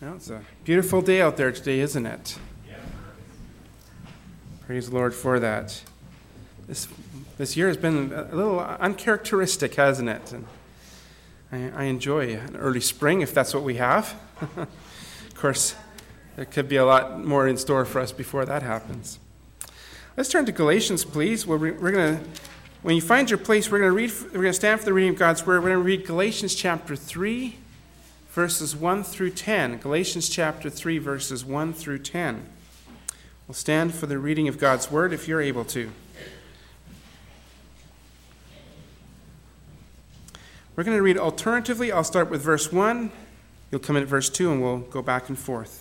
Well, it's a beautiful day out there today, isn't it? Praise the Lord for that. This year has been a little uncharacteristic, hasn't it? And I enjoy an early spring if that's what we have. Of course, there could be a lot more in store for us before that happens. Let's turn to Galatians, please. We're going to, when you find your place, we're going to stand for the reading of God's Word. We're going to read Galatians chapter 3. Verses 1 through 10. Galatians chapter 3, verses 1 through 10. We'll stand for the reading of God's Word if you're able to. We're going to read alternatively. I'll start with verse 1. You'll come in at verse 2 and we'll go back and forth.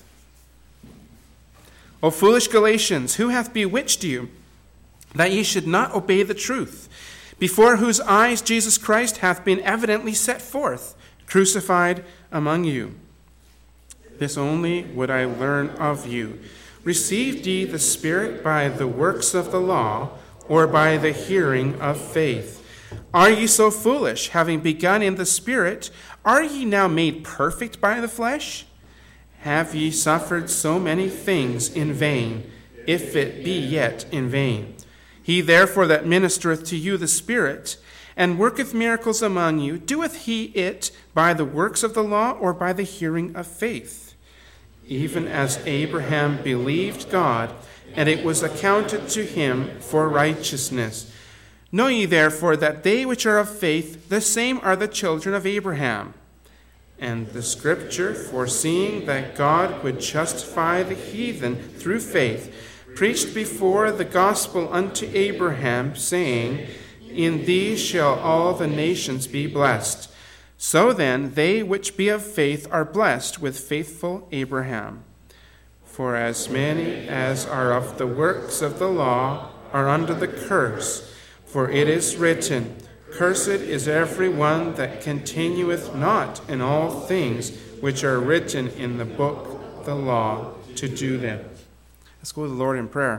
O foolish Galatians, who hath bewitched you, that ye should not obey the truth, before whose eyes Jesus Christ hath been evidently set forth, crucified among you? This only would I learn of you. Received ye the Spirit by the works of the law, or by the hearing of faith? Are ye so foolish, having begun in the Spirit, are ye now made perfect by the flesh? Have ye suffered so many things in vain, if it be yet in vain? He therefore that ministereth to you the Spirit, and worketh miracles among you, doeth he it by the works of the law, or by the hearing of faith? Even as Abraham believed God, and it was accounted to him for righteousness. Know ye therefore that they which are of faith, the same are the children of Abraham. And the Scripture, foreseeing that God would justify the heathen through faith, preached before the gospel unto Abraham, saying, In thee shall all the nations be blessed. So then, they which be of faith are blessed with faithful Abraham. For as many as are of the works of the law are under the curse. For it is written, Cursed is every one that continueth not in all things which are written in the book of the law to do them. Let's go to the Lord in prayer.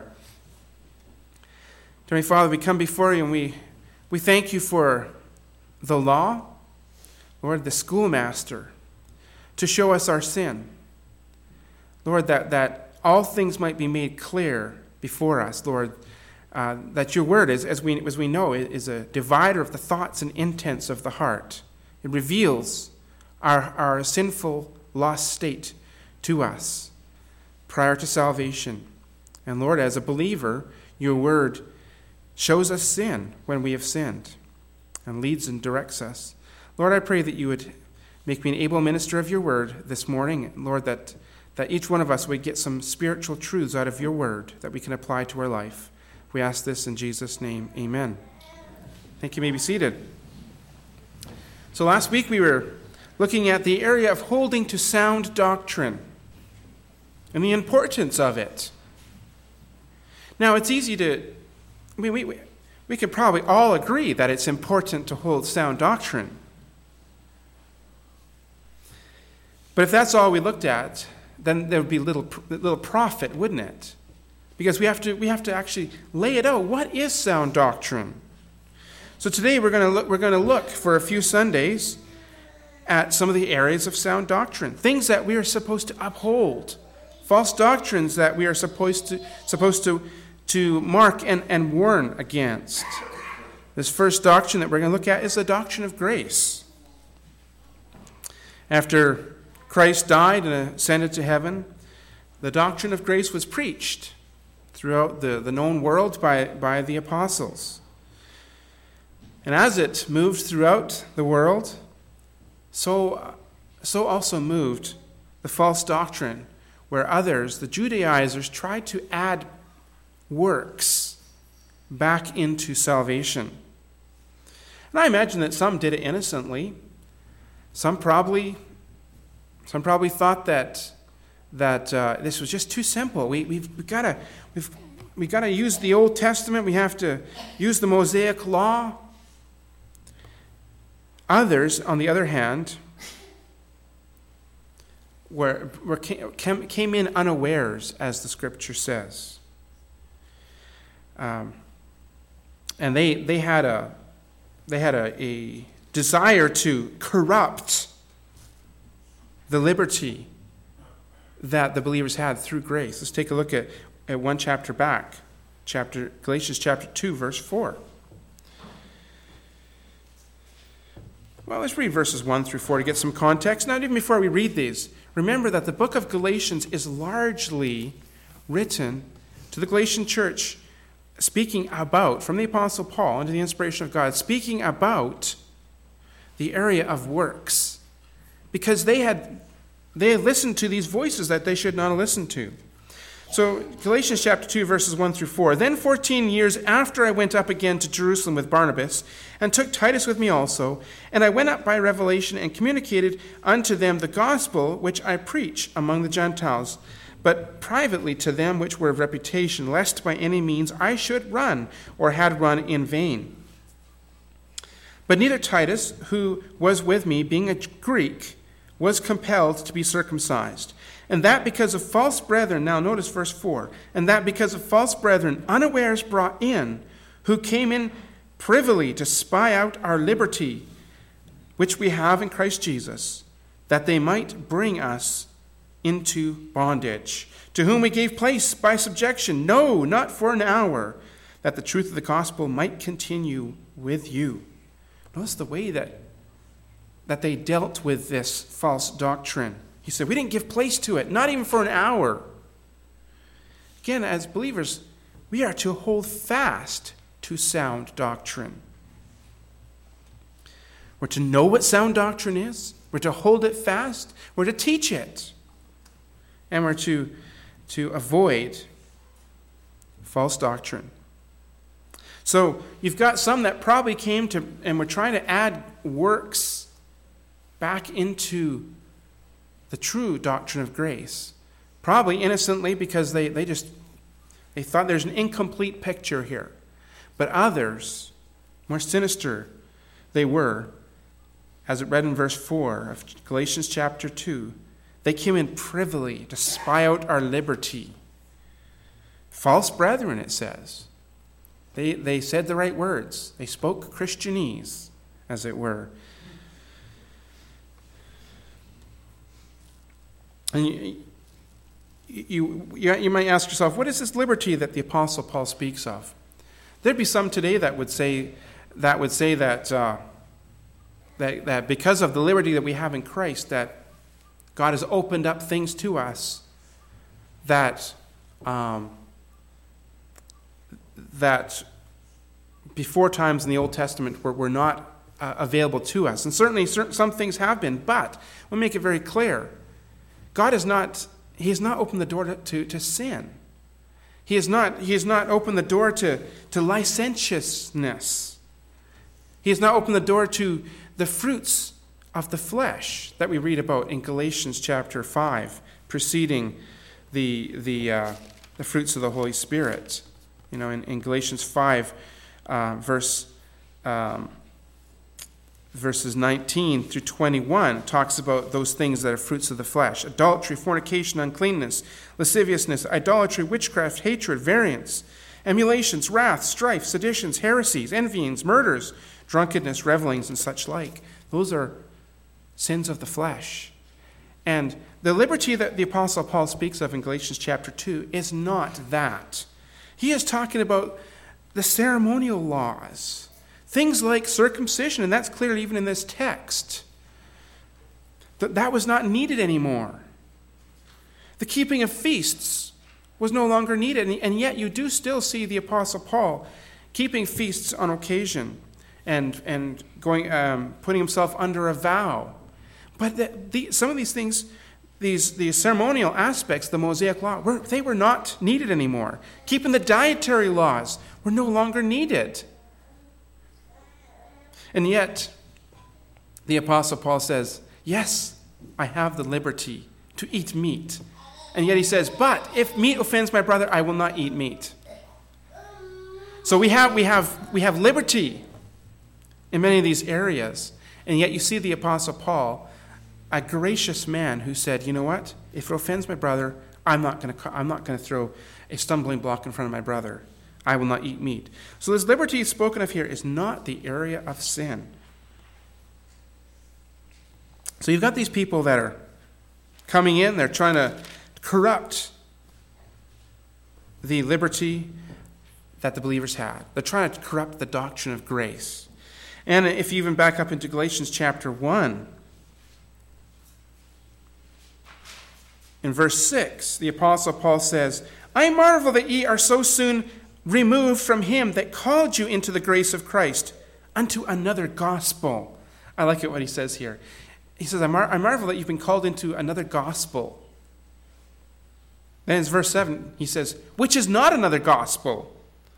Heavenly Father, we come before you and we thank you for the law, Lord, the schoolmaster, to show us our sin. Lord, that all things might be made clear before us, Lord, that your word, as we know, is a divider of the thoughts and intents of the heart. It reveals our sinful, lost state to us prior to salvation. And Lord, as a believer, your word shows us sin when we have sinned and leads and directs us. Lord, I pray that you would make me an able minister of your word this morning. Lord, that each one of us would get some spiritual truths out of your word that we can apply to our life. We ask this in Jesus' name. Amen. Thank you. You may be seated. So last week we were looking at the area of holding to sound doctrine and the importance of it. Now, it's easy to... We can probably all agree that it's important to hold sound doctrine. But if that's all we looked at, then there would be little profit, wouldn't it? Because we have to actually lay it out. What is sound doctrine? So today we're going to look for a few Sundays at some of the areas of sound doctrine, things that we are supposed to uphold, false doctrines that we are supposed to mark and warn against. This first doctrine that we're going to look at is the doctrine of grace. After Christ died and ascended to heaven, the doctrine of grace was preached throughout the known world by the apostles. And as it moved throughout the world, so also moved the false doctrine, where others, the Judaizers, tried to add works back into salvation. And I imagine that some did it innocently. Some probably thought that this was just too simple. We've got to use the Old Testament. We have to use the Mosaic Law. Others, on the other hand, came in unawares, as the Scripture says, and they had a desire to corrupt the liberty that the believers had through grace. Let's take a look at one chapter back, Galatians chapter 2, verse 4. Well, let's read verses 1 through 4 to get some context. Now, even before we read these, remember that the book of Galatians is largely written to the Galatian church, speaking about, from the Apostle Paul under the inspiration of God, speaking about the area of works, because they had listened to these voices that they should not have listened to. So Galatians chapter 2, verses 1 through 4. Then 14 years after I went up again to Jerusalem with Barnabas, and took Titus with me also, and I went up by revelation and communicated unto them the gospel which I preach among the Gentiles, but privately to them which were of reputation, lest by any means I should run, or had run in vain. But neither Titus, who was with me, being a Greek, was compelled to be circumcised. And that because of false brethren, now notice verse 4, and that because of false brethren unawares brought in, who came in privily to spy out our liberty, which we have in Christ Jesus, that they might bring us into bondage, to whom we gave place by subjection, no, not for an hour, that the truth of the gospel might continue with you. Notice the way that they dealt with this false doctrine. He said, we didn't give place to it, not even for an hour. Again, as believers, we are to hold fast to sound doctrine. We're to know what sound doctrine is. We're to hold it fast. We're to teach it. And we're to avoid false doctrine. So you've got some that probably came to, and we're trying to add works back into the true doctrine of grace. Probably innocently because they thought there's an incomplete picture here. But others, more sinister they were, as it read in verse 4 of Galatians chapter 2, they came in privily to spy out our liberty. False brethren, it says. They said the right words. They spoke Christianese, as it were. And you might ask yourself, what is this liberty that the Apostle Paul speaks of? There'd be some today that would say that because of the liberty that we have in Christ, that God has opened up things to us that before times in the Old Testament were not available to us. And certainly some things have been, but we'll make it very clear. God has not opened the door to sin. He has not opened the door to licentiousness. He has not opened the door to the fruits of the flesh that we read about in Galatians chapter 5, preceding the fruits of the Holy Spirit. You know, in Galatians 5, verses 19 through 21 talks about those things that are fruits of the flesh: adultery, fornication, uncleanness, lasciviousness, idolatry, witchcraft, hatred, variance, emulations, wrath, strife, seditions, heresies, envyings, murders, drunkenness, revelings, and such like. Those are sins of the flesh. And the liberty that the Apostle Paul speaks of in Galatians chapter 2 is not that. He is talking about the ceremonial laws, things like circumcision, and that's clear even in this text. That was not needed anymore. The keeping of feasts was no longer needed, and yet you do still see the Apostle Paul keeping feasts on occasion and going putting himself under a vow. But some of these things, these ceremonial aspects, the Mosaic law, they were not needed anymore. Keeping the dietary laws were no longer needed. And yet, the Apostle Paul says, yes, I have the liberty to eat meat. And yet he says, but if meat offends my brother, I will not eat meat. So we have liberty in many of these areas. And yet you see the Apostle Paul, a gracious man who said, you know what? If it offends my brother, I'm not going to throw a stumbling block in front of my brother. I will not eat meat. So this liberty spoken of here is not the area of sin. So you've got these people that are coming in, they're trying corrupt the liberty that the believers had. They're trying to corrupt the doctrine of grace. And if you even back up into Galatians chapter 1, in verse 6, the Apostle Paul says, I marvel that ye are so soon removed from him that called you into the grace of Christ unto another gospel. I like it what he says here. He says, I marvel that you've been called into another gospel. Then in verse 7, he says, which is not another gospel.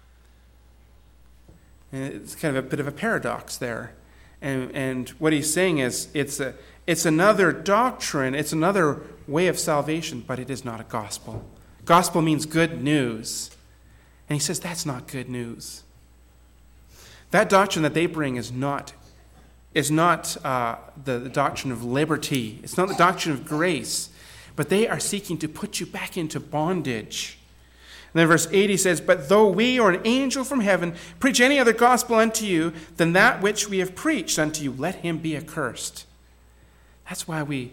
And it's kind of a bit of a paradox there. And what he's saying is, it's another doctrine, it's another way of salvation, but it is not a gospel. Gospel means good news. And he says that's not good news. That doctrine that they bring is not the doctrine of liberty. It's not the doctrine of grace. But they are seeking to put you back into bondage. And then verse 8 he says, but though we or an angel from heaven preach any other gospel unto you than that which we have preached unto you, let him be accursed. That's why we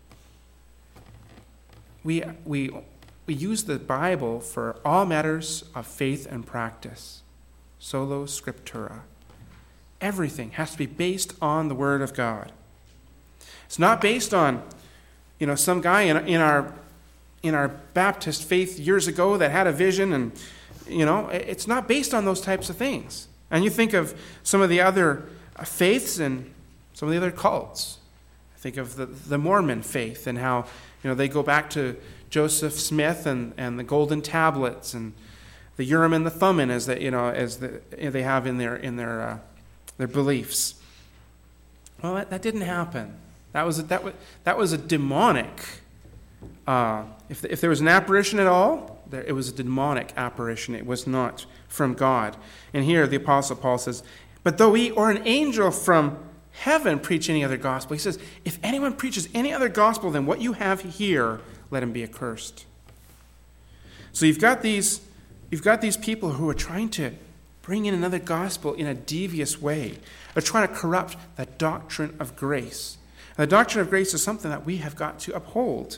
use the Bible for all matters of faith and practice. Sola scriptura. Everything has to be based on the Word of God. It's not based on, some guy in our Baptist faith years ago that had a vision, and it's not based on those types of things. And you think of some of the other faiths and some of the other cults. Think of the Mormon faith and how they go back to Joseph Smith and the golden tablets and the Urim and the Thummim as they have in their beliefs. Well, that didn't happen. That was a demonic. If there was an apparition at all, it was a demonic apparition. It was not from God. And here the Apostle Paul says, but though we or an angel from heaven preach any other gospel, he says, if anyone preaches any other gospel than what you have here, let him be accursed. So you've got these people who are trying to bring in another gospel in a devious way. They're trying to corrupt the doctrine of grace. And the doctrine of grace is something that we have got to uphold.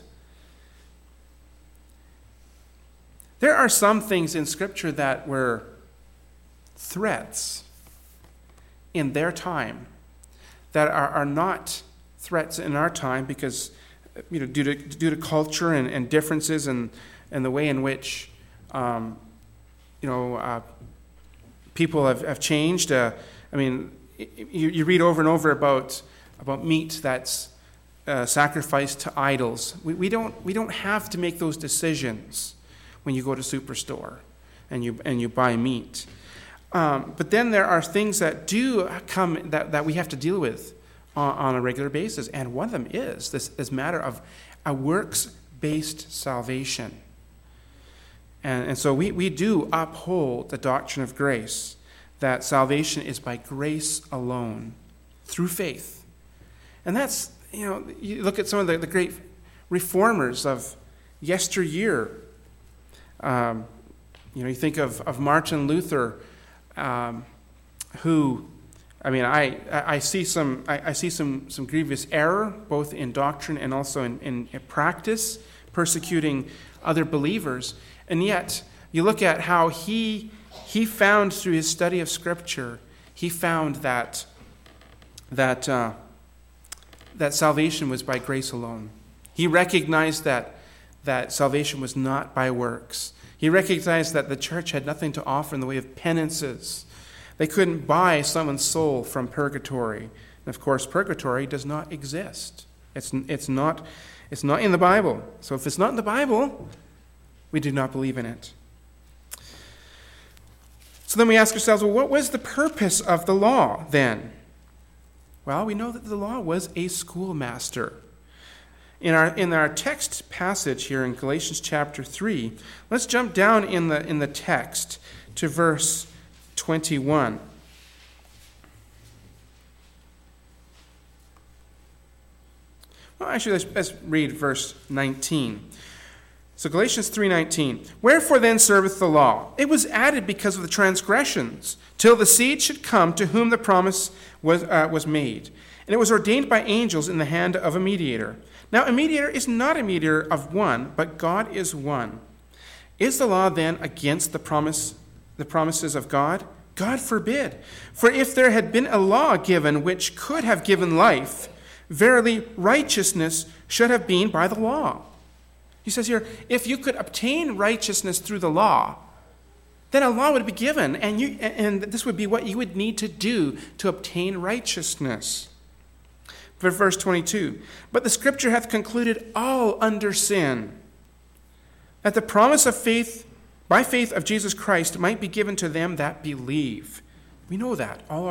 There are some things in Scripture that were threats in their time that are not threats in our time because, due to culture and differences and the way in which, people have changed. You read over and over about meat that's sacrificed to idols. We don't have to make those decisions when you go to Superstore and you buy meat. But then there are things that do come that we have to deal with on a regular basis, and one of them is this matter of a works-based salvation. And so we do uphold the doctrine of grace, that salvation is by grace alone, through faith. And that's, you look at some of the great reformers of yesteryear. You think of Martin Luther, who, I see some grievous error, both in doctrine and also in practice, persecuting other believers. And yet, you look at how he found through his study of Scripture, he found that salvation was by grace alone. He recognized that salvation was not by works. He recognized that the church had nothing to offer in the way of penances. They couldn't buy someone's soul from purgatory. And of course, purgatory does not exist. It's not in the Bible. So if it's not in the Bible, we do not believe in it. So then we ask ourselves, well, what was the purpose of the law then? Well, we know that the law was a schoolmaster. In our text passage here in Galatians chapter 3, let's jump down in the text to verse 21. Well, actually, let's read verse 19. So Galatians 3:19, wherefore then serveth the law? It was added because of the transgressions, till the seed should come to whom the promise was made. And it was ordained by angels in the hand of a mediator. Now, a mediator is not a mediator of one, but God is one. Is the law then against the promises of God? God forbid. For if there had been a law given which could have given life, verily righteousness should have been by the law. He says here, if you could obtain righteousness through the law, then a law would be given, and this would be what you would need to do to obtain righteousness. Verse 22, but the Scripture hath concluded all under sin, that the promise of faith, by faith of Jesus Christ, might be given to them that believe. We know that. All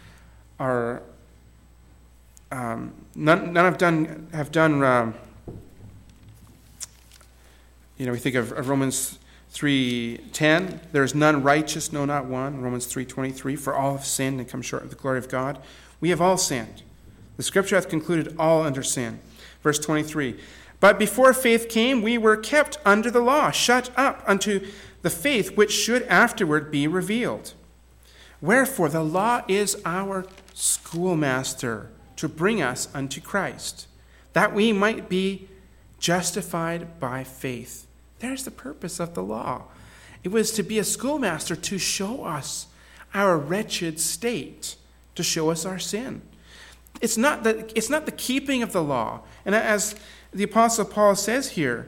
none have done. We think of Romans 3:10. There is none righteous, no, not one. Romans 3:23. For all have sinned and come short of the glory of God. We have all sinned. The Scripture hath concluded all under sin. Verse 23. But before faith came, we were kept under the law, shut up unto the faith which should afterward be revealed. Wherefore the law is our schoolmaster to bring us unto Christ, that we might be justified by faith. There's the purpose of the law. It was to be a schoolmaster to show us our wretched state, to show us our sin. It's not the keeping of the law. And as the Apostle Paul says here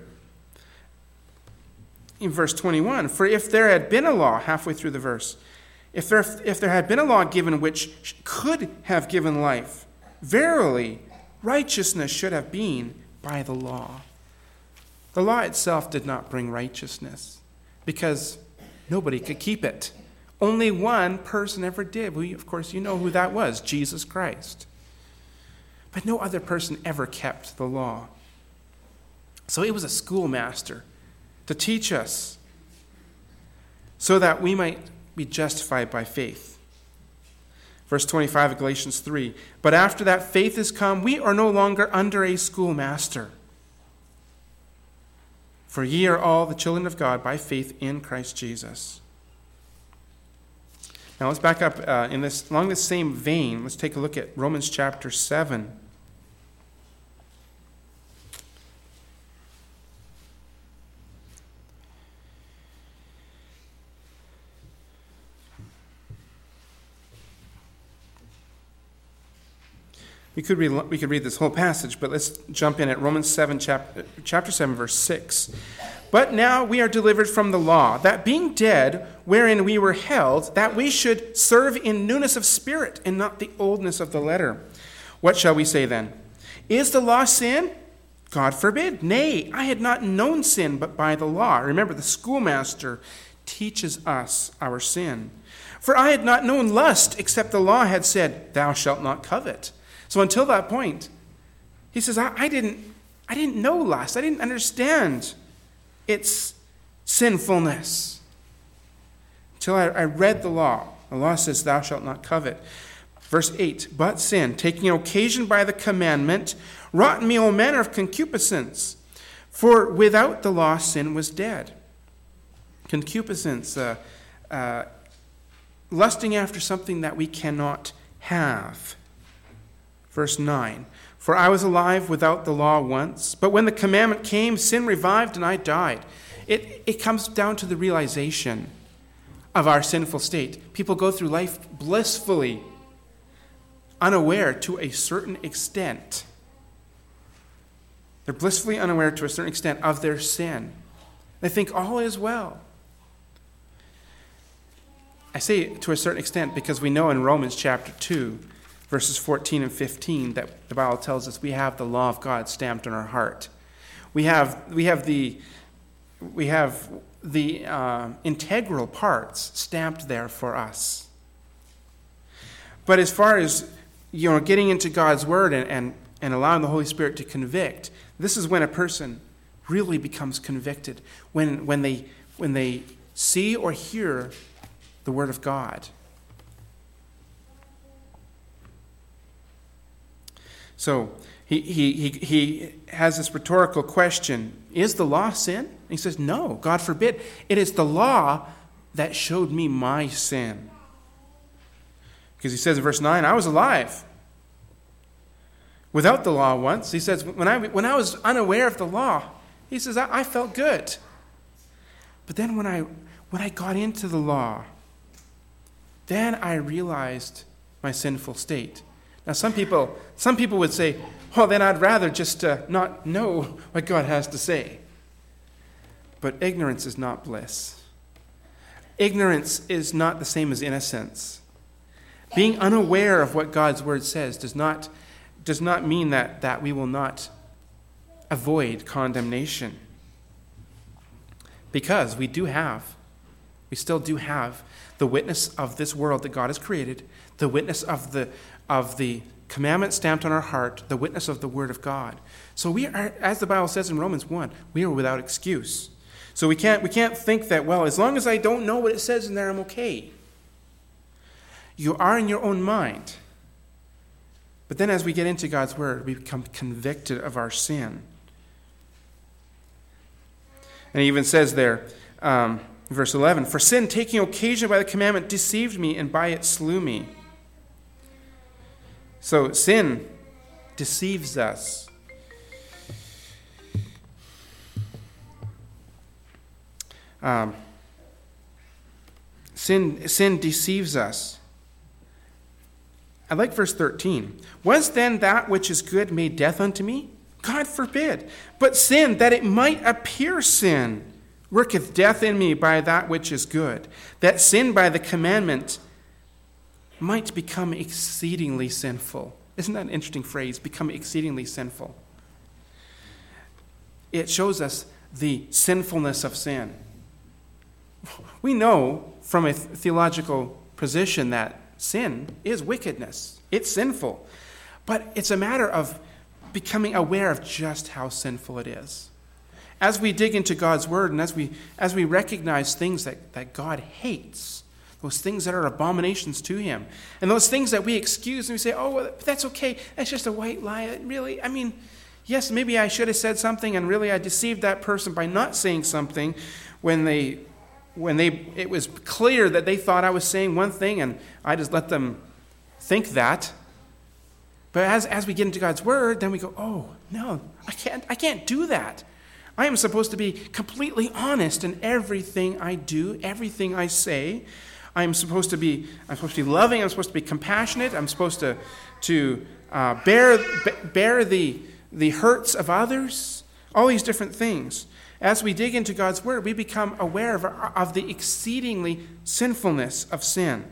in verse 21, for if there had been a law, halfway through the verse, if there had been a law given which could have given life, verily righteousness should have been by the law. The law itself did not bring righteousness because nobody could keep it. Only one person ever did. Of course, you know who that was, Jesus Christ. But no other person ever kept the law. So it was a schoolmaster to teach us so that we might be justified by faith. Verse 25 of Galatians 3, but after that faith is come, we are no longer under a schoolmaster. For ye are all the children of God by faith in Christ Jesus. Now let's back up along this same vein. Let's take a look at Romans chapter 7. We could read this whole passage, but let's jump in at Romans 7, chapter 7, verse 6. But now we are delivered from the law, that being dead, wherein we were held, that we should serve in newness of spirit, and not the oldness of the letter. What shall we say then? Is the law sin? God forbid. Nay, I had not known sin but by the law. Remember, the schoolmaster teaches us our sin. For I had not known lust, except the law had said, thou shalt not covet. So until that point, he says, I didn't know lust. I didn't understand its sinfulness until I read the law. The law says, thou shalt not covet. Verse 8, but sin, taking occasion by the commandment, wrought in me all manner of concupiscence. For without the law, sin was dead. Concupiscence, lusting after something that we cannot have. Verse 9, for I was alive without the law once, but when the commandment came, sin revived and I died. It comes down to the realization of our sinful state. People go through life blissfully unaware to a certain extent. They're blissfully unaware to a certain extent of their sin. They think all is well. I say to a certain extent because we know in Romans chapter 2, verses 14 and 15, that the Bible tells us we have the law of God stamped on our heart. We have the integral parts stamped there for us. But as far as getting into God's word and allowing the Holy Spirit to convict, this is when a person really becomes convicted, when they see or hear the word of God. So he has this rhetorical question, is the law sin? And he says, no, God forbid. It is the law that showed me my sin. Because he says in verse 9, I was alive. without the law once. He says, when I was unaware of the law, he says, I felt good. But then when I got into the law, then I realized my sinful state. Now some people would say, well, then I'd rather just not know what God has to say. But ignorance is not bliss. Ignorance is not the same as innocence. Being unaware of what God's word says does not mean that we will not avoid condemnation. Because we still do have the witness of this world that God has created, the witness of the commandment stamped on our heart, the witness of the word of God. So we are, as the Bible says in Romans 1, we are without excuse. So we can't think that, well, as long as I don't know what it says in there, I'm okay. You are in your own mind. But then as we get into God's word, we become convicted of our sin. And he even says there, verse 11, for sin taking occasion by the commandment deceived me, and by it slew me. So sin deceives us. Sin deceives us. I like verse 13. Was then that which is good made death unto me? God forbid. But sin, that it might appear sin, worketh death in me by that which is good, that sin by the commandment might become exceedingly sinful. Isn't that an interesting phrase? Become exceedingly sinful. It shows us the sinfulness of sin. We know from a theological position that sin is wickedness. It's sinful. But it's a matter of becoming aware of just how sinful it is. As we dig into God's word and as we recognize things that God hates, those things that are abominations to him, and those things that we excuse and we say, oh, well, that's okay, that's just a white lie. Really, yes, maybe I should have said something, and really I deceived that person by not saying something when it was clear that they thought I was saying one thing, and I just let them think that. But as we get into God's word, then we go, oh, no, I can't do that. I am supposed to be completely honest in everything I do, everything I say. I'm supposed to be loving. I'm supposed to be compassionate. I'm supposed to bear the hurts of others. All these different things. As we dig into God's word, we become aware of the exceedingly sinfulness of sin.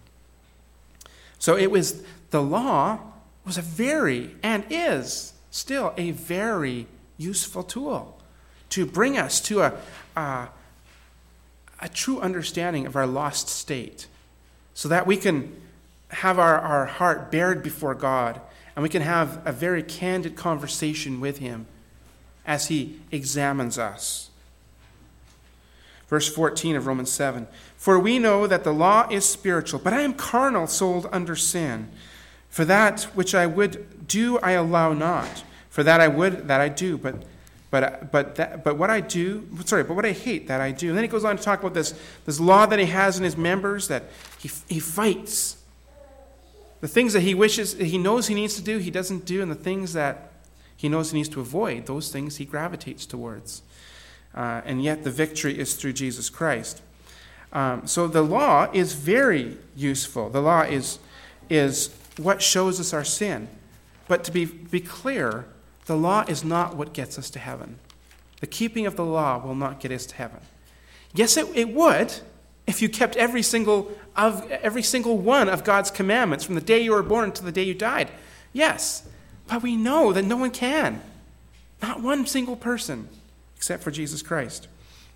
So the law was a very, and is still a very useful tool to bring us to a true understanding of our lost state, so that we can have our heart bared before God, and we can have a very candid conversation with him as he examines us. Verse 14 of Romans 7, for we know that the law is spiritual, but I am carnal, sold under sin. For that which I would do, I allow not. For that I would, that I do, but what I hate, that I do. And then he goes on to talk about this law that he has in his members, that he fights. The things that he knows he needs to do, he doesn't do, and the things that he knows he needs to avoid, those things he gravitates towards. And yet the victory is through Jesus Christ. So the law is very useful. The law is what shows us our sin. But to be clear, the law is not what gets us to heaven. The keeping of the law will not get us to heaven. Yes, it would if you kept every single one of God's commandments from the day you were born to the day you died. Yes, but we know that no one can. Not one single person, except for Jesus Christ.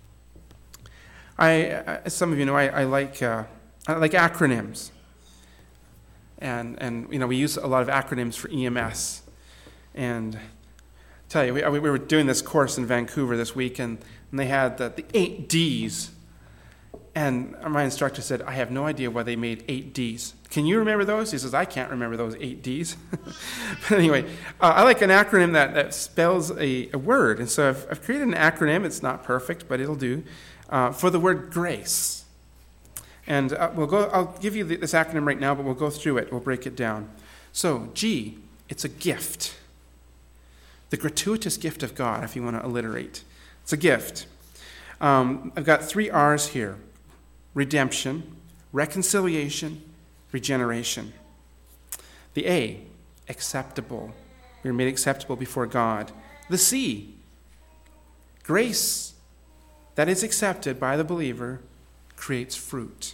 As some of you know, I like acronyms. And we use a lot of acronyms for EMS. And I tell you, we were doing this course in Vancouver this week, and they had the 8 Ds. And my instructor said, I have no idea why they made 8 Ds. Can you remember those? He says, I can't remember those 8 Ds. But anyway, I like an acronym that spells a word. And so I've created an acronym. It's not perfect, but it'll do, for the word grace. And I'll give you this acronym right now, but we'll go through it. We'll break it down. So, G, It's a gift. The gratuitous gift of God, if you want to alliterate. It's a gift. I've got 3 R's here. Redemption, reconciliation, regeneration. The A, acceptable. We are made acceptable before God. The C, grace that is accepted by the believer creates fruit.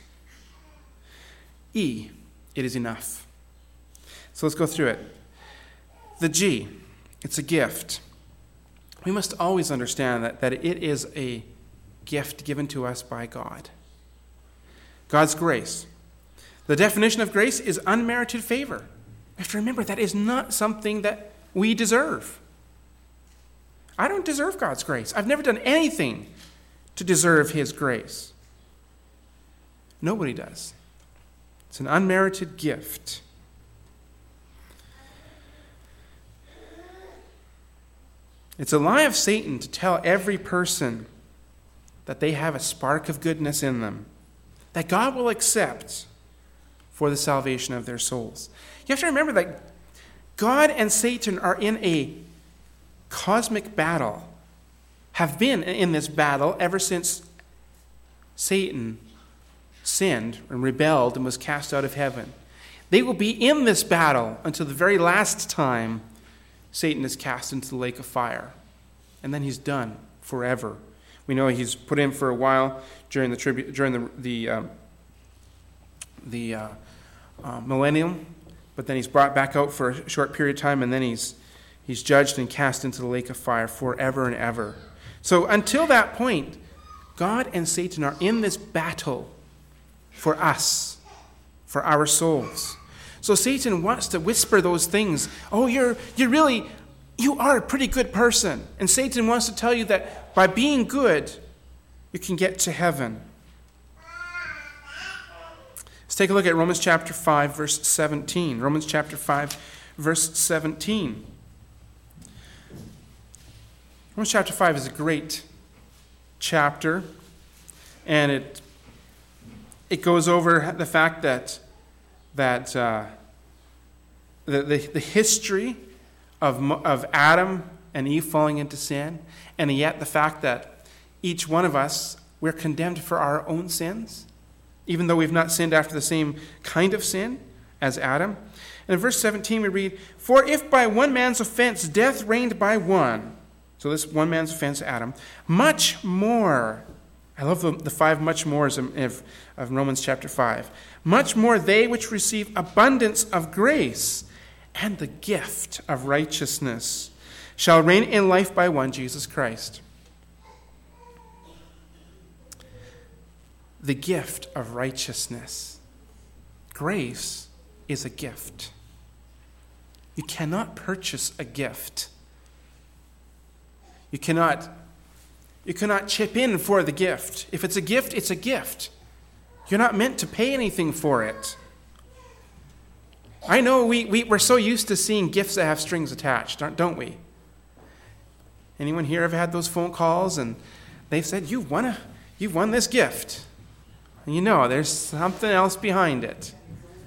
E, it is enough. So let's go through it. The G, it's a gift. We must always understand that it is a gift given to us by God. God's grace. The definition of grace is unmerited favor. We have to remember that is not something that we deserve. I don't deserve God's grace. I've never done anything to deserve his grace. Nobody does. It's an unmerited gift. It's a lie of Satan to tell every person that they have a spark of goodness in them, that God will accept for the salvation of their souls. You have to remember that God and Satan are in a cosmic battle, have been in this battle ever since Satan sinned and rebelled and was cast out of heaven. They will be in this battle until the very last time Satan is cast into the lake of fire. And then he's done forever. We know he's put in for a while during the millennium, but then he's brought back out for a short period of time, and then he's judged and cast into the lake of fire forever and ever. So until that point, God and Satan are in this battle for us, for our souls. So Satan wants to whisper those things. Oh, you are a pretty good person. And Satan wants to tell you that by being good, you can get to heaven. Let's take a look at Romans chapter 5, verse 17. Romans chapter 5, verse 17. Romans chapter 5 is a great chapter, and it goes over the fact that the history of Adam and Eve falling into sin, and yet the fact that each one of us, we're condemned for our own sins, even though we've not sinned after the same kind of sin as Adam. And in verse 17 we read, "For if by one man's offense death reigned by one," so this one man's offense, Adam, "much more," I love the 5 much mores of Romans chapter 5, "much more they which receive abundance of grace and the gift of righteousness shall reign in life by one, Jesus Christ." The gift of righteousness. Grace is a gift. You cannot purchase a gift. You cannot chip in for the gift. If it's a gift, it's a gift. You're not meant to pay anything for it. I know we're so used to seeing gifts that have strings attached, don't we? Anyone here ever had those phone calls and they've said, you've won this gift. And you know, there's something else behind it.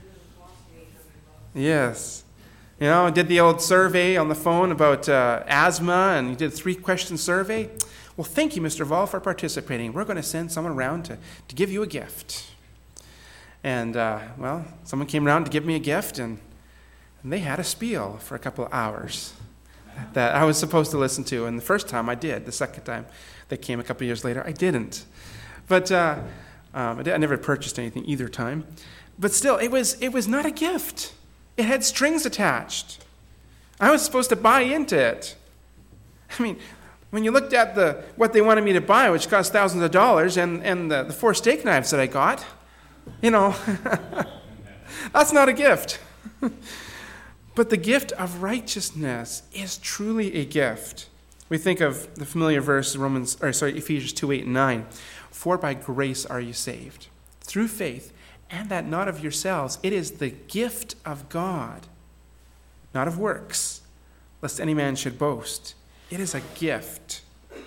Yes. You know, I did the old survey on the phone about asthma, and you did a 3-question survey. Well, thank you, Mr. Vol, for participating. We're going to send someone around to give you a gift. And, someone came around to give me a gift, and they had a spiel for a couple of hours that I was supposed to listen to. And the first time I did. The second time they came a couple of years later, I didn't. But I never purchased anything either time. But still, it was not a gift. It had strings attached. I was supposed to buy into it. I mean, when you looked at what they wanted me to buy, which cost thousands of dollars, and the 4 steak knives that I got, you know, that's not a gift. But the gift of righteousness is truly a gift. We think of the familiar verse, Ephesians 2:8 and 9. "For by grace are you saved, through faith, and that not of yourselves. It is the gift of God, not of works, lest any man should boast." It is a gift.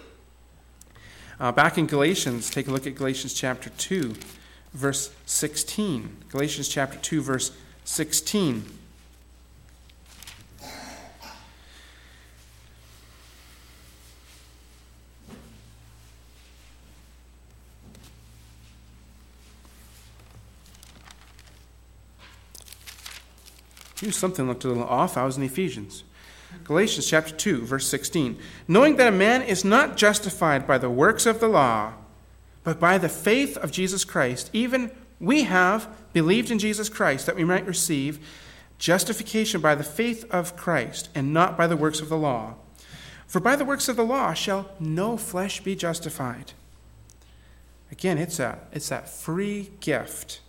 Back in Galatians, take a look at Galatians chapter 2, verse 16. Galatians chapter 2, verse 16. Here's something looked a little off. I was in Ephesians. Galatians chapter 2, verse 16. Knowing that a man is not justified by the works of the law, but by the faith of Jesus Christ, even we have believed in Jesus Christ, that we might receive justification by the faith of Christ, and not by the works of the law. For by the works of the law shall no flesh be justified. Again, it's that free gift.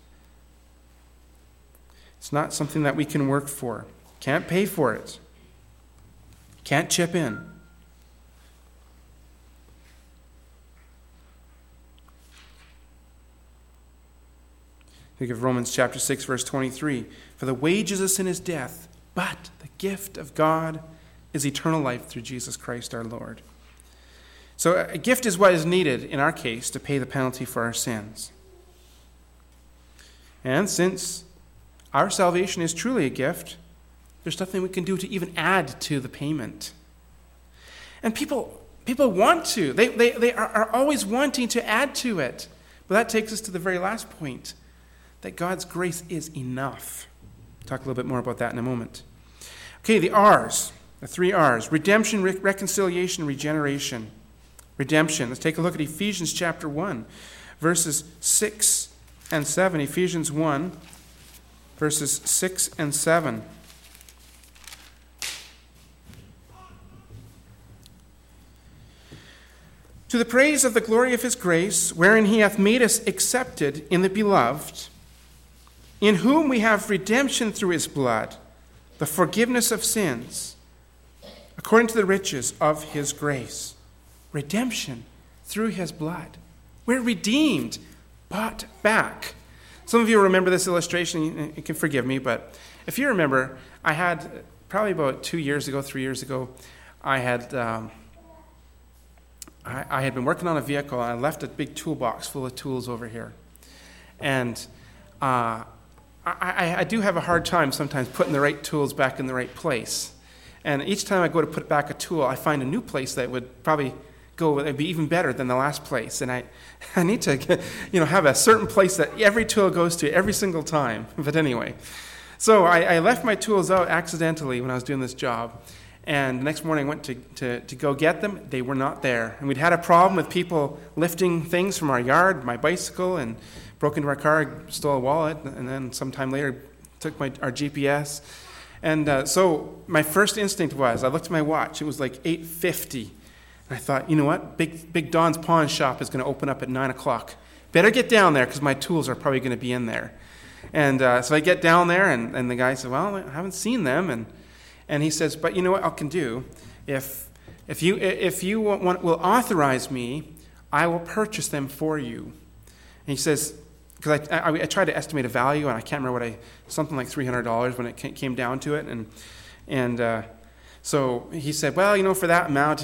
It's not something that we can work for. Can't pay for it. Can't chip in. Think of Romans chapter 6, verse 23. For the wages of sin is death, but the gift of God is eternal life through Jesus Christ our Lord. So a gift is what is needed, in our case, to pay the penalty for our sins. And since our salvation is truly a gift, there's nothing we can do to even add to the payment. And people want to. They are always wanting to add to it. But that takes us to the very last point, that God's grace is enough. We'll talk a little bit more about that in a moment. Okay, the R's, the 3 R's: redemption, reconciliation, regeneration. Redemption. Let's take a look at Ephesians chapter 1, verses 6 and 7. Ephesians 1, verses 6 and 7. To the praise of the glory of his grace, wherein he hath made us accepted in the beloved, in whom we have redemption through his blood, the forgiveness of sins, according to the riches of his grace. Redemption through his blood. We're redeemed, bought back. Some of you remember this illustration. You can forgive me, but if you remember, I had probably about 3 years ago, I had been working on a vehicle, and I left a big toolbox full of tools over here. And I do have a hard time sometimes putting the right tools back in the right place. And each time I go to put back a tool, I find a new place that would probably it'd be even better than the last place. And I need to have a certain place that every tool goes to every single time. But anyway, so I left my tools out accidentally when I was doing this job. And the next morning I went to go get them. They were not there. And we'd had a problem with people lifting things from our yard, my bicycle, and broke into our car, stole a wallet, and then sometime later took our GPS. And so my first instinct was, I looked at my watch. It was like 8:50. And I thought, you know what? Big Don's pawn shop is going to open up at 9 o'clock. Better get down there because my tools are probably going to be in there. And so I get down there, and the guy said, well, I haven't seen them. And he says, but you know what I can do? If you will authorize me, I will purchase them for you. And he says, because I tried to estimate a value, and I can't remember something like $300 when it came down to it. And so he said, well, for that amount,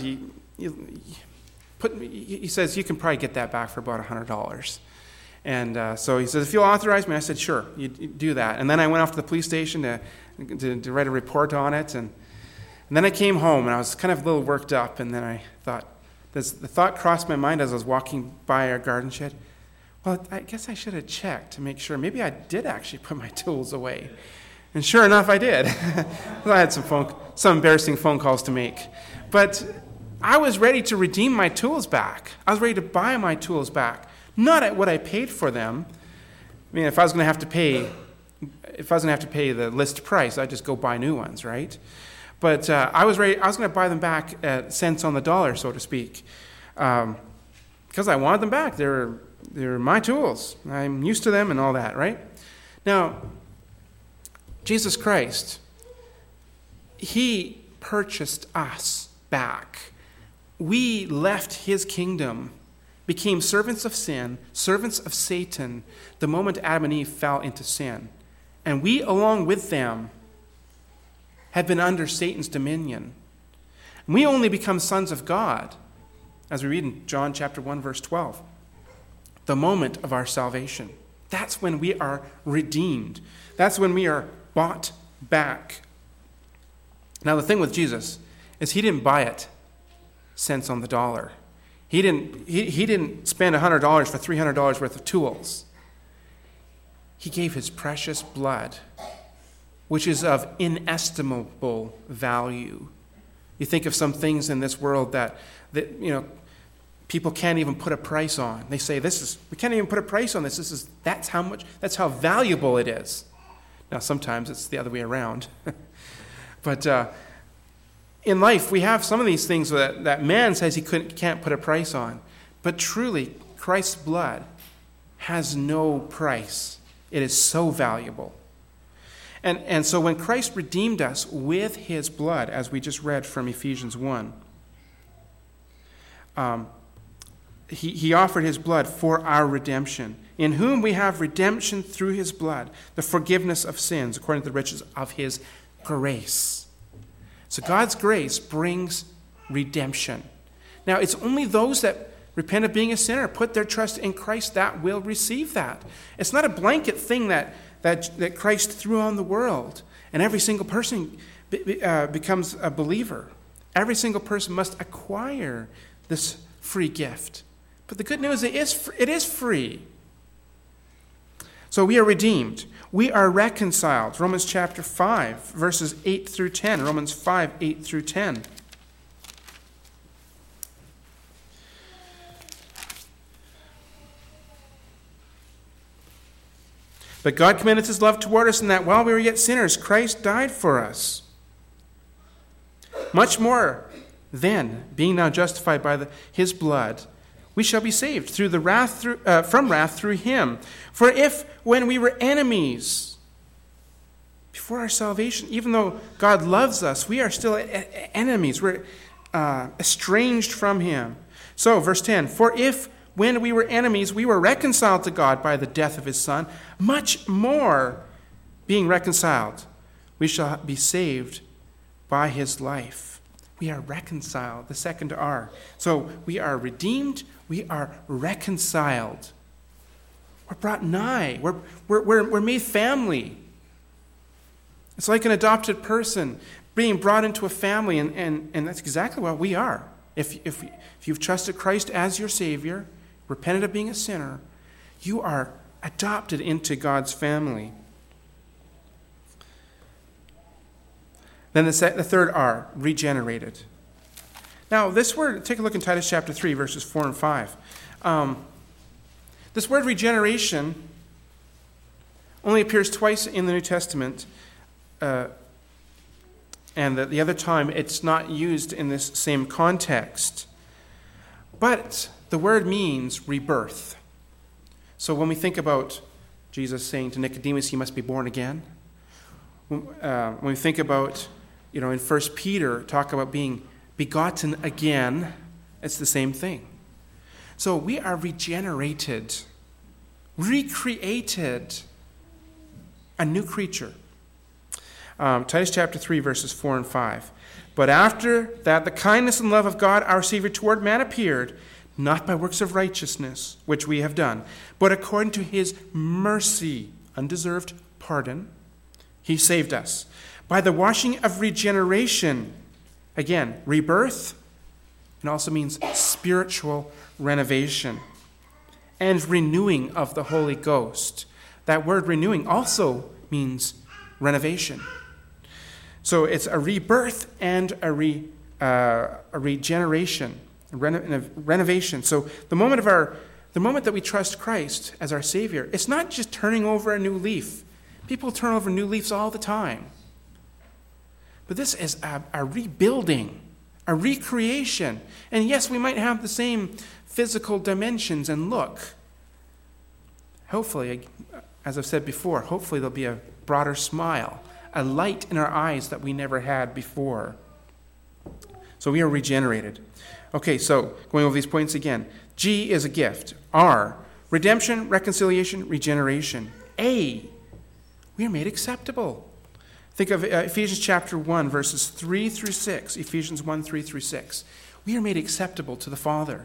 he says, you can probably get that back for about $100. And so he says, if you'll authorize me, I said, sure, you do that. And then I went off to the police station to write a report on it. And then I came home, and I was kind of a little worked up. And then I thought, the thought crossed my mind as I was walking by our garden shed. Well, I guess I should have checked to make sure. Maybe I did actually put my tools away. And sure enough, I did. I had some embarrassing phone calls to make. But I was ready to redeem my tools back. I was ready to buy my tools back. Not at what I paid for them. I mean, if I was going to have to pay the list price, I'd just go buy new ones, right? But I was ready. I was going to buy them back at cents on the dollar, so to speak, because I wanted them back. They're my tools. I'm used to them and all that, right? Now, Jesus Christ, he purchased us back. We left his kingdom, became servants of sin, servants of Satan, the moment Adam and Eve fell into sin. And we, along with them, have been under Satan's dominion. And we only become sons of God, as we read in John chapter 1, verse 12. The moment of our salvation. That's when we are redeemed. That's when we are bought back. Now, the thing with Jesus is he didn't buy it cents on the dollar. He didn't spend $100 for $300 worth of tools. He gave his precious blood which is of inestimable value. You think of some things in this world that people can't even put a price on. They say, we can't even put a price on this. That's how valuable it is. Now, sometimes it's the other way around. But in life, we have some of these things that man says he can't put a price on. But truly, Christ's blood has no price. It is so valuable. And so when Christ redeemed us with his blood, as we just read from Ephesians 1, he offered his blood for our redemption, in whom we have redemption through his blood, the forgiveness of sins, according to the riches of his grace. So God's grace brings redemption. Now, it's only those that repent of being a sinner, put their trust in Christ, that will receive that. It's not a blanket thing that Christ threw on the world, and every single person becomes a believer. Every single person must acquire this free gift. But the good news is it is free. So we are redeemed. We are reconciled. Romans chapter 5, verses 8 through 10. Romans 5, 8 through 10. But God commended his love toward us in that while we were yet sinners, Christ died for us. Much more then, being now justified by his blood, we shall be saved from wrath through him. For if, when we were enemies, before our salvation, even though God loves us, we are still enemies. We're estranged from him. So, verse 10, for if, when we were enemies, we were reconciled to God by the death of his Son, much more, being reconciled, we shall be saved by his life. We are reconciled, the second R. So we are redeemed, we are reconciled. We're brought nigh, we're made family. It's like an adopted person being brought into a family, and that's exactly what we are. If you've trusted Christ as your Savior, repented of being a sinner, you are adopted into God's family. Then the third R, regenerated. Now, this word, take a look in Titus chapter 3, verses 4 and 5. This word regeneration only appears twice in the New Testament, and the other time it's not used in this same context. But the word means rebirth. So when we think about Jesus saying to Nicodemus, he must be born again, when we think about, in 1 Peter, talk about being begotten again, it's the same thing. So we are regenerated, recreated, a new creature. Titus chapter 3, verses 4 and 5. But after that, the kindness and love of God, our Savior, toward man appeared, not by works of righteousness, which we have done, but according to his mercy, undeserved pardon, he saved us by the washing of regeneration. Again, rebirth. It also means spiritual renovation and renewing of the Holy Ghost. That word renewing also means renovation. So it's a rebirth and a regeneration. Renovation. So the moment that we trust Christ as our Savior, it's not just turning over a new leaf. People turn over new leaves all the time. But this is a rebuilding, a recreation. And yes, we might have the same physical dimensions and look. Hopefully, as I've said before, hopefully there'll be a broader smile, a light in our eyes that we never had before. So we are regenerated. Okay, so going over these points again. G is a gift. R, redemption, reconciliation, regeneration. A, we are made acceptable. Think of Ephesians chapter 1, verses 3 through 6. Ephesians 1, 3 through 6. We are made acceptable to the Father.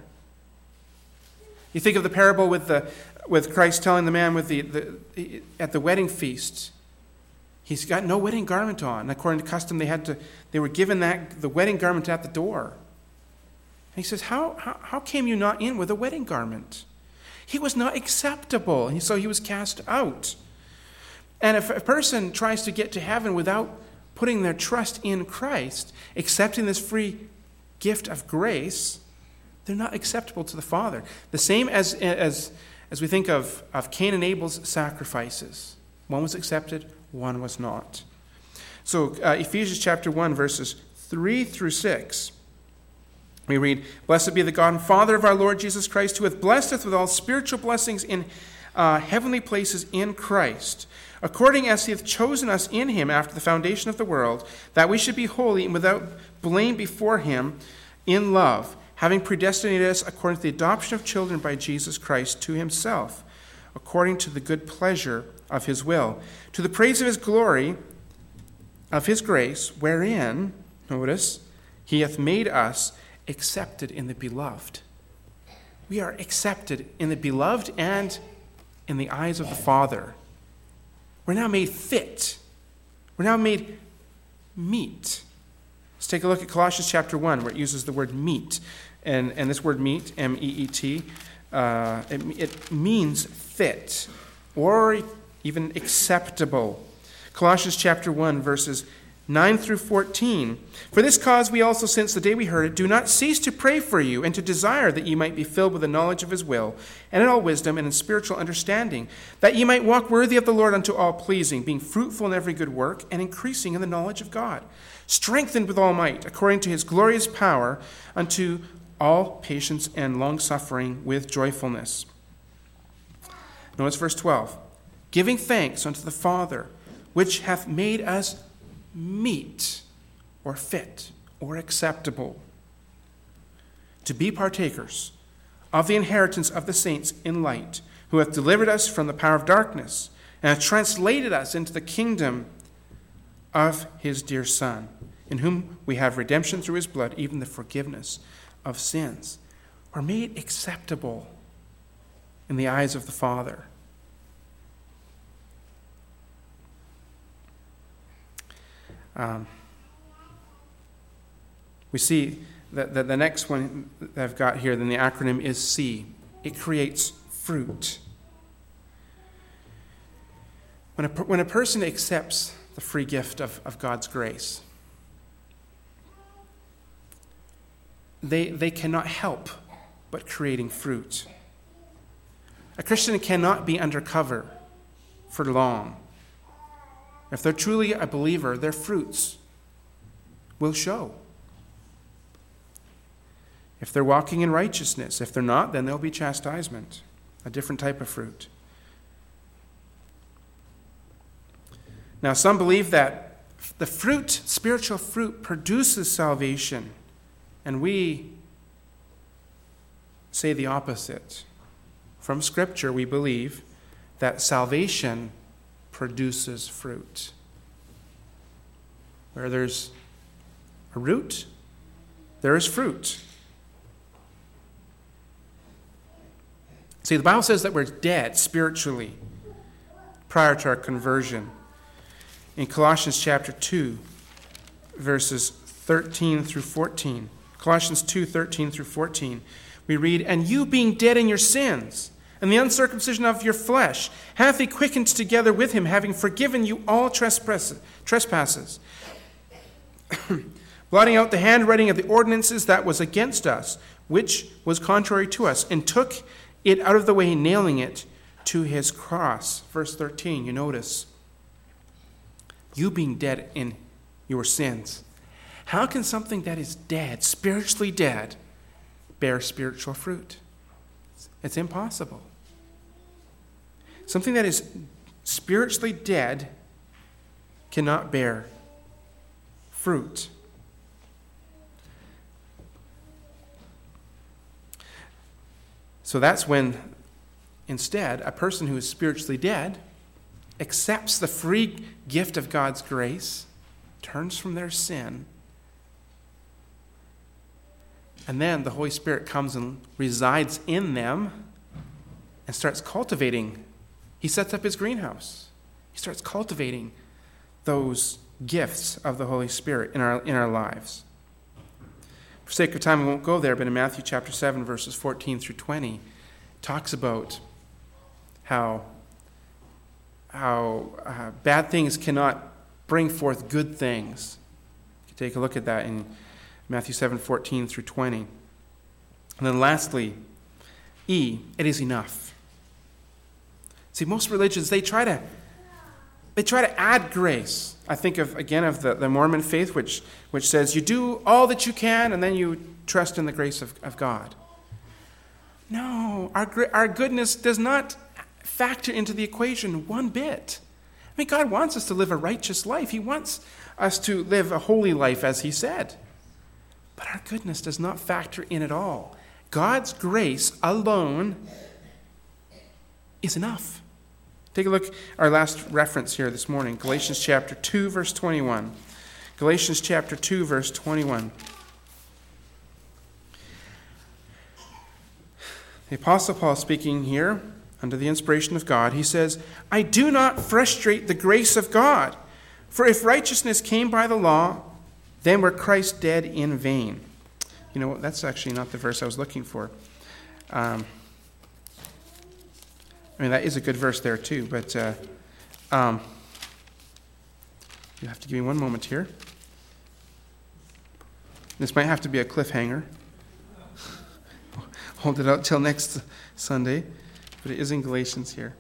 You think of the parable with Christ telling the man at the wedding feast, he's got no wedding garment on. According to custom, they were given the wedding garment at the door. And he says, how came you not in with a wedding garment? He was not acceptable, and so he was cast out. And if a person tries to get to heaven without putting their trust in Christ, accepting this free gift of grace, they're not acceptable to the Father. The same as we think of Cain and Abel's sacrifices. One was accepted, one was not. So Ephesians chapter 1, verses 3 through 6. We read, "Blessed be the God and Father of our Lord Jesus Christ, who hath blessed us with all spiritual blessings in heavenly places in Christ, according as he hath chosen us in him after the foundation of the world, that we should be holy and without blame before him in love, having predestinated us according to the adoption of children by Jesus Christ to himself, according to the good pleasure of his will, to the praise of his glory, of his grace, wherein," notice, "he hath made us accepted in the beloved." We are accepted in the beloved and in the eyes of the Father. We're now made fit. We're now made meet. Let's take a look at Colossians chapter 1, where it uses the word meet. And this word meet, M-E-E-T, it means fit or even acceptable. Colossians chapter 1, verses 9 through 14. "For this cause we also, since the day we heard it, do not cease to pray for you and to desire that ye might be filled with the knowledge of his will, and in all wisdom and in spiritual understanding, that ye might walk worthy of the Lord unto all pleasing, being fruitful in every good work, and increasing in the knowledge of God, strengthened with all might, according to his glorious power, unto all patience and long-suffering with joyfulness." Notice verse 12. "Giving thanks unto the Father, which hath made us meet," or fit, or acceptable, "to be partakers of the inheritance of the saints in light, who hath delivered us from the power of darkness, and hath translated us into the kingdom of his dear Son, in whom we have redemption through his blood, even the forgiveness of sins." We're made acceptable in the eyes of the Father. We see that the next one that I've got here, then the acronym is C. It creates fruit. When a person accepts the free gift of God's grace, they cannot help but creating fruit. A Christian cannot be undercover for long. If they're truly a believer, their fruits will show. If they're walking in righteousness, if they're not, then there'll be chastisement, a different type of fruit. Now, some believe that the fruit, spiritual fruit, produces salvation, and we say the opposite. From Scripture, we believe that salvation produces fruit. Where there's a root, there is fruit. See, the Bible says that we're dead spiritually prior to our conversion. In Colossians chapter 2, verses 13 through 14. Colossians 2, 13 through 14. We read, "And you being dead in your sins, and the uncircumcision of your flesh, hath he quickened together with him, having forgiven you all trespasses, blotting out the handwriting of the ordinances that was against us, which was contrary to us, and took it out of the way, nailing it to his cross." Verse 13, you notice, you being dead in your sins. How can something that is dead, spiritually dead, bear spiritual fruit? It's impossible. Something that is spiritually dead cannot bear fruit. So that's when, instead, a person who is spiritually dead accepts the free gift of God's grace, turns from their sin, and then the Holy Spirit comes and resides in them and starts cultivating. He sets up his greenhouse. He starts cultivating those gifts of the Holy Spirit in our lives. For sake of time, we won't go there, but in Matthew chapter 7, verses 14 through 20, it talks about how bad things cannot bring forth good things. You take a look at that in Matthew 7:14 through 20. And then lastly, E, it is enough. See, most religions, they try to add grace. I think of the Mormon faith, which says you do all that you can and then you trust in the grace of God. No, our goodness does not factor into the equation one bit. I mean, God wants us to live a righteous life. He wants us to live a holy life, as he said. But our goodness does not factor in at all. God's grace alone is enough. Take a look, our last reference here this morning, Galatians chapter 2, verse 21. Galatians chapter 2, verse 21. The Apostle Paul speaking here, under the inspiration of God, he says, I do not frustrate the grace of God, for if righteousness came by the law, then were Christ dead in vain. You know what, that's actually not the verse I was looking for. That is a good verse there too, but you have to give me one moment here. This might have to be a cliffhanger. Hold it out till next Sunday, but it is in Galatians here.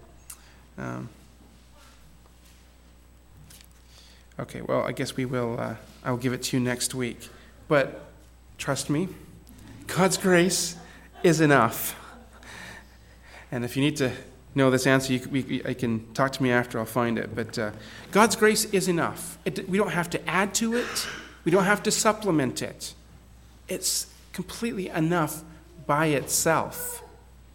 Okay, well, I guess we will. I will give it to you next week. But trust me, God's grace is enough. And if you need to know this answer, I can talk to me after. I'll find it. But God's grace is enough. We don't have to add to it. We don't have to supplement it. It's completely enough by itself.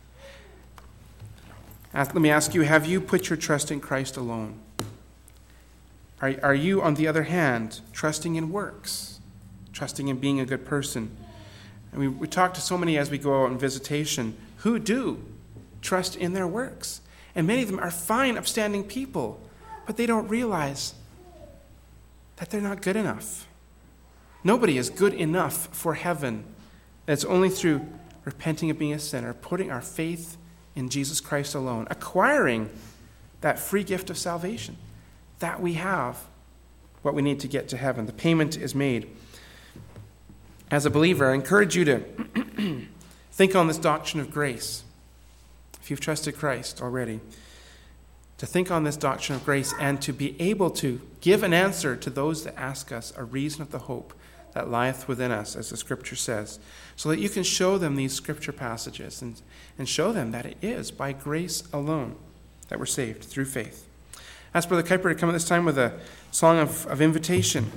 Let me ask you, have you put your trust in Christ alone? Are you, on the other hand, trusting in works? Trusting in being a good person? And we talk to so many as we go out on visitation who do trust in their works. And many of them are fine, upstanding people, but they don't realize that they're not good enough. Nobody is good enough for heaven. It's only through repenting of being a sinner, putting our faith in Jesus Christ alone, acquiring that free gift of salvation, that we have what we need to get to heaven. The payment is made. As a believer, I encourage you to think on this doctrine of grace. If you've trusted Christ already, to think on this doctrine of grace and to be able to give an answer to those that ask us a reason of the hope that lieth within us, as the Scripture says, so that you can show them these Scripture passages and show them that it is by grace alone that we're saved, through faith. Ask Brother Kuiper to come at this time with a song of invitation.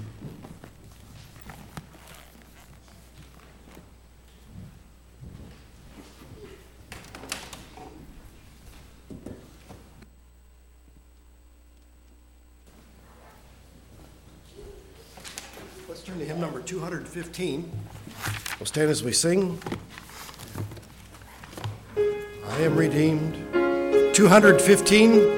Let's turn to hymn number 215. We'll stand as we sing. I am redeemed. 215.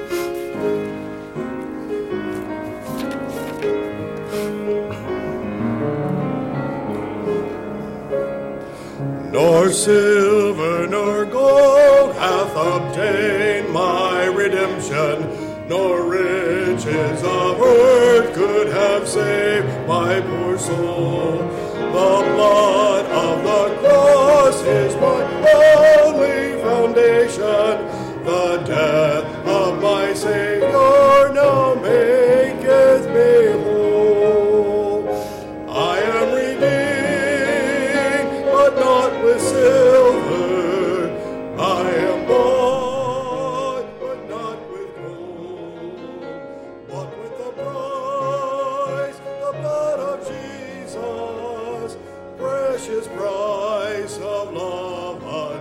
Nor silver nor gold hath obtained my redemption, nor riches of earth could have saved my poor soul. The blood of the cross is my only foundation. The death of my Savior now maketh me whole. I am redeemed, but not with silver. I am bought, but not with gold, but with the price, the blood of Jesus, precious price of love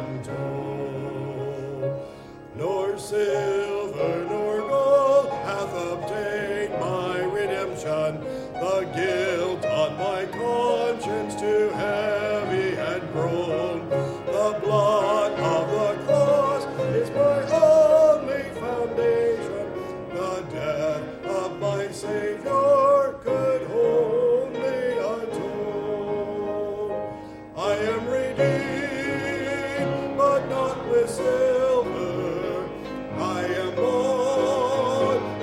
untold. Nor silver nor gold hath obtained my redemption. The guilt on my conscience too heavy had grown. The blood of the cross is my only foundation. The death of my Savior could only atone. I am redeemed, but not with silver. I am bought,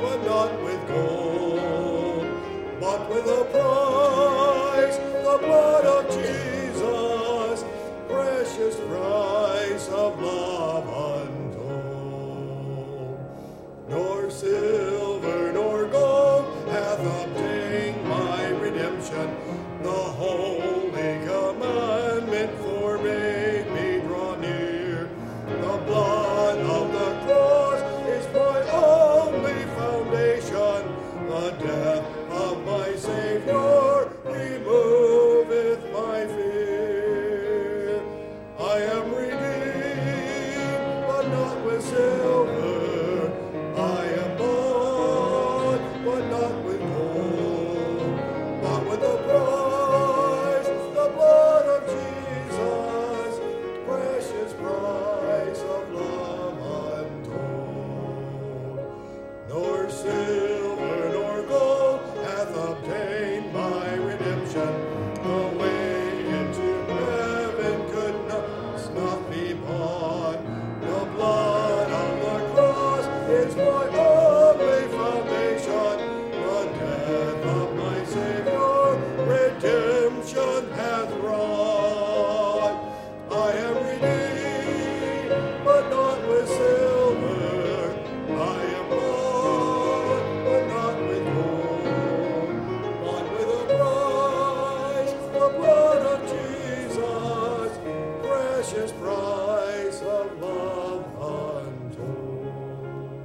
hath wrought. I am redeemed, but not with silver. I am bought, but not with gold. Bought with a price, the blood of Jesus, precious price of love untold.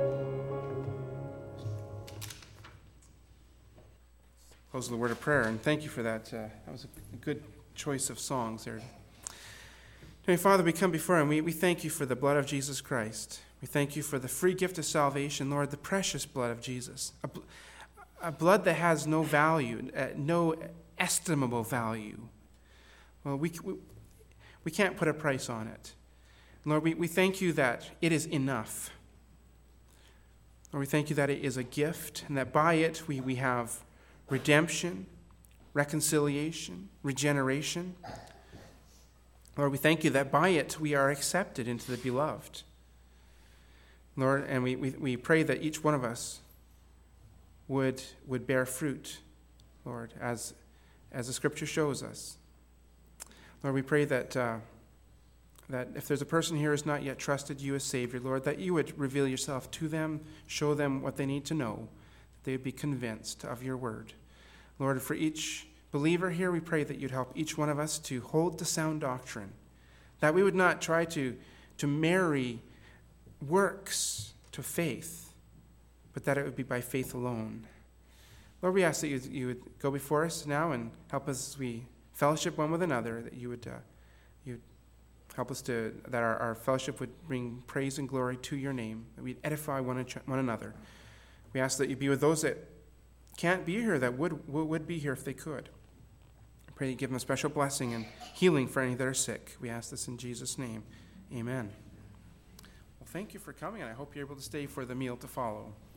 Close with a word of prayer, and thank you for that. That was a good choice of songs there. Heavenly Father, we come before Him. We thank you for the blood of Jesus Christ. We thank you for the free gift of salvation, Lord, the precious blood of Jesus. A blood that has no value, no estimable value. Well, we can't put a price on it. Lord, we thank you that it is enough. Lord, we thank you that it is a gift, and that by it we have redemption, reconciliation, regeneration. Lord, we thank you that by it we are accepted into the beloved. Lord, and we pray that each one of us would bear fruit, Lord, as the Scripture shows us. Lord, we pray that if there's a person here who has not yet trusted you as Savior, Lord, that you would reveal yourself to them, show them what they need to know, that they would be convinced of your word. Lord, for each believer here, we pray that you'd help each one of us to hold to sound doctrine, that we would not try to marry works to faith, but that it would be by faith alone. Lord, we ask that you would go before us now and help us as we fellowship one with another, that you would help us that our fellowship would bring praise and glory to your name, that we'd edify one another. We ask that you be with those that can't be here, that would be here if they could. I pray that you give them a special blessing and healing for any that are sick. We ask this in Jesus' name. Amen. Well, thank you for coming, and I hope you're able to stay for the meal to follow.